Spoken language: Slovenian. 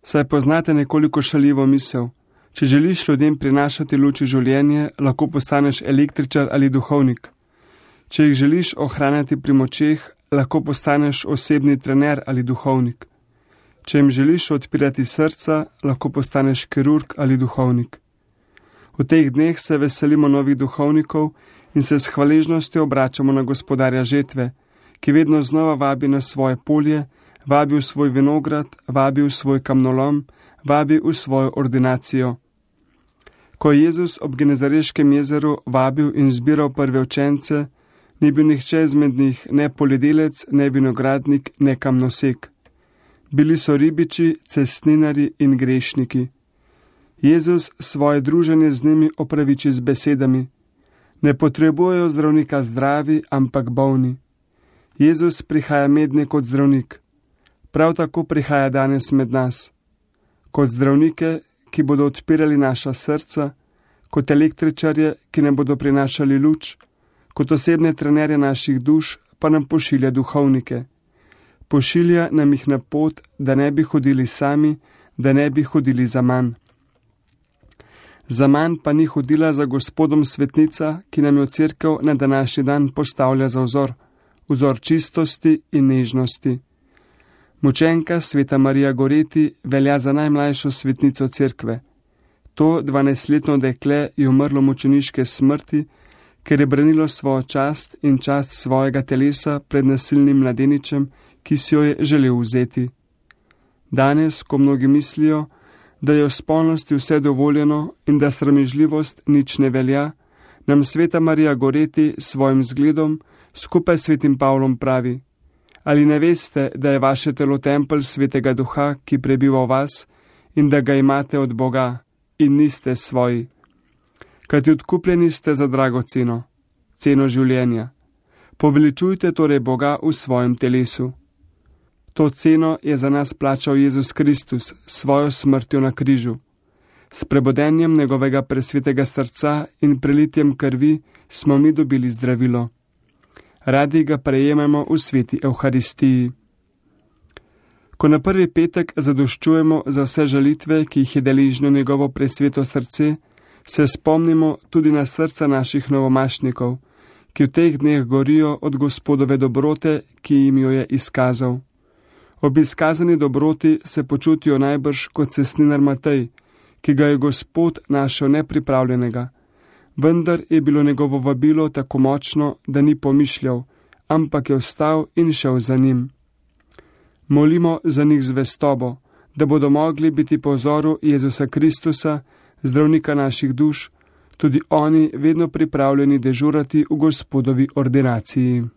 Saj poznate nekoliko šaljivo misel. Če želiš ljudem prinašati luč v življenje, lahko postaneš električar ali duhovnik. Če jih želiš ohranjati pri močeh, lahko postaneš osebni trener ali duhovnik. Če jim želiš odpirati srca, lahko postaneš kirurg ali duhovnik. V teh dneh se veselimo novih duhovnikov in se s hvaležnostjo obračamo na gospodarja žetve, ki vedno znova vabi na svoje polje, vabi v svoj vinograd, vabi v svoj kamnolom, vabi v svojo ordinacijo. Ko je Jezus ob Genezareškem jezeru vabil in zbiral prve učence, ni bil nihče izmed njih ne poljedelec, ne vinogradnik, ne kamnosek. Bili so ribiči, cestninari in grešniki. Jezus svoje druženje z njimi opraviči z besedami: ne potrebujejo zdravnika zdravi, ampak bolni. Jezus prihaja mednje kot zdravnik. Prav tako prihaja danes med nas. Kot zdravnike, ki bodo odpirali naša srca, kot električarje, ki nam bodo prinašali luč, kot osebne trenerje naših duš, pa nam pošilja duhovnike. Pošilja nam jih na pot, da ne bi hodili sami, da ne bi hodili za manj. Za manj pa ni hodila za Gospodom svetnica, ki nam jo cerkev na današnji dan postavlja za vzor čistosti in nežnosti. Mučenka sveta Marija Goreti velja za najmlajšo svetnico cerkve. To 12-letno dekle je umrlo mučeniške smrti, ker je branilo svojo čast in čast svojega telesa pred nasilnim mladeničem, ki si jo je želel vzeti. Danes, ko mnogi mislijo, da je v spolnosti vse dovoljeno in da sramežljivost nič ne velja, nam sveta Marija Goreti s svojim zgledom skupaj s svetim Pavlom pravi: ali ne veste, da je vaše telo tempelj svetega duha, ki prebiva v vas in da ga imate od Boga in niste svoji? Kajti odkupljeni ste za drago ceno, ceno življenja. Poveličujte torej Boga v svojem telesu. To ceno je za nas plačal Jezus Kristus s svojo smrtjo na križu. S prebodenjem njegovega presvetega srca in prelitjem krvi smo mi dobili zdravilo. Radi ga prejemamo v sveti Evharistiji. Ko na prvi petek zadoščujemo za vse žalitve, ki jih je deležno njegovo presveto srce, se spomnimo tudi na srca naših novomašnikov, ki v teh dneh gorijo od Gospodove dobrote, ki jim jo je izkazal. Ob izkazani dobroti se počutijo najbrž kot cestninar Matej, ki ga je Gospod našel nepripravljenega, vendar je bilo njegovo vabilo tako močno, da ni pomišljal, ampak je vstal in šel za njim. Molimo za njih zvestobo, da bodo mogli biti po vzoru Jezusa Kristusa, zdravnika naših duš, tudi oni vedno pripravljeni dežurati v Gospodovi ordinaciji.